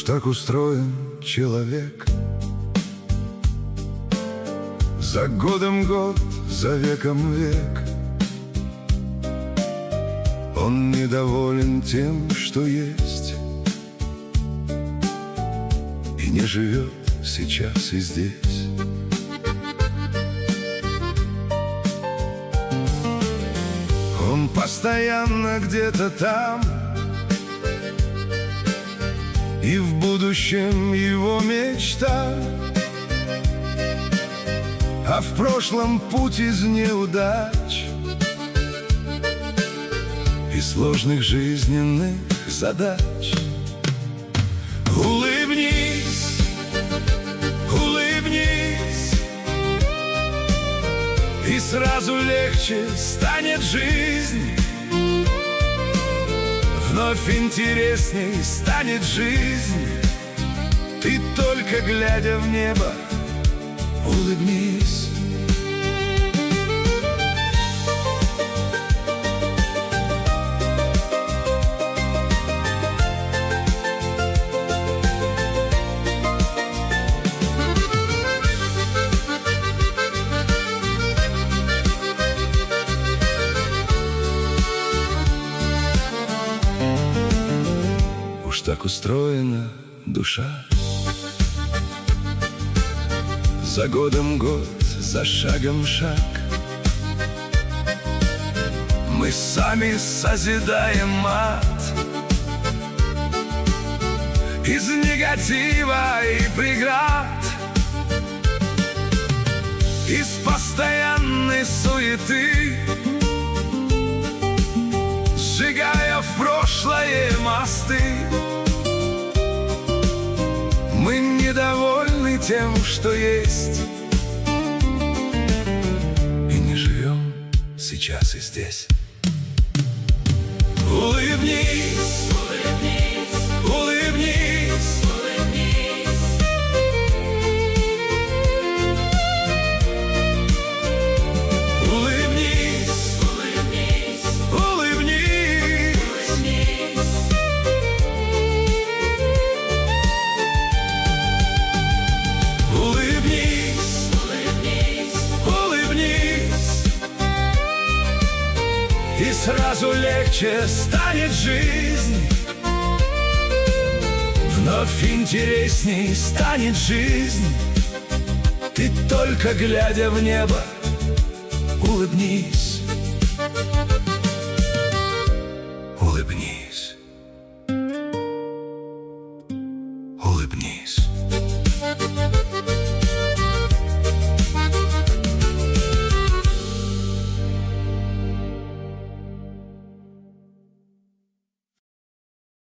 Уж так устроен человек. За годом год, за веком век. Он недоволен тем, что есть, и не живет сейчас и здесь. Он постоянно где-то там, и в будущем его мечта, а в прошлом путь из неудач и сложных жизненных задач. Улыбнись, улыбнись, и сразу легче станет жизнь. Вновь интересней станет жизнь. Ты только глядя в небо улыбнись. Уж так устроена душа. За годом год, за шагом шаг. Мы сами созидаем ад из негатива и преград, из постоянной суеты, сжигая в прошлое мосты. Мы недовольны тем, что есть, и не живем сейчас и здесь. Улыбнись, улыбнись, улыбнись, улыбнись. Улыбнись, улыбнись, улыбнись, улыбнись. Улыбнись, улыбнись, улыбнись, и сразу легче станет жизнь. Вновь интересней станет жизнь. Ты только глядя в небо улыбнись.